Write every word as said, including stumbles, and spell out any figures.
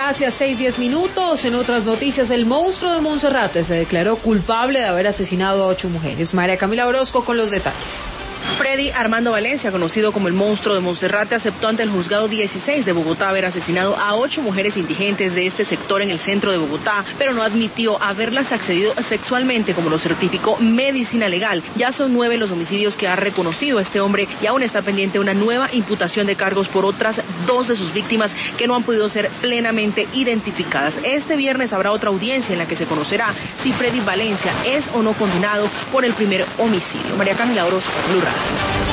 Hacia seis, diez minutos, en otras noticias, el monstruo de Monserrate se declaró culpable de haber asesinado a ocho mujeres. María Camila Orozco con los detalles. Freddy Armando Valencia, conocido como el monstruo de Monserrate, aceptó ante el juzgado dieciséis de Bogotá haber asesinado a ocho mujeres indigentes de este sector en el centro de Bogotá, pero no admitió haberlas accedido sexualmente, como lo certificó Medicina Legal. Ya son nueve los homicidios que ha reconocido este hombre y aún está pendiente una nueva imputación de cargos por otras dos de sus víctimas que no han podido ser plenamente identificadas. Este viernes habrá otra audiencia en la que se conocerá si Freddy Valencia es o no condenado por el primer homicidio. María Camila Orozco, Blue Radio.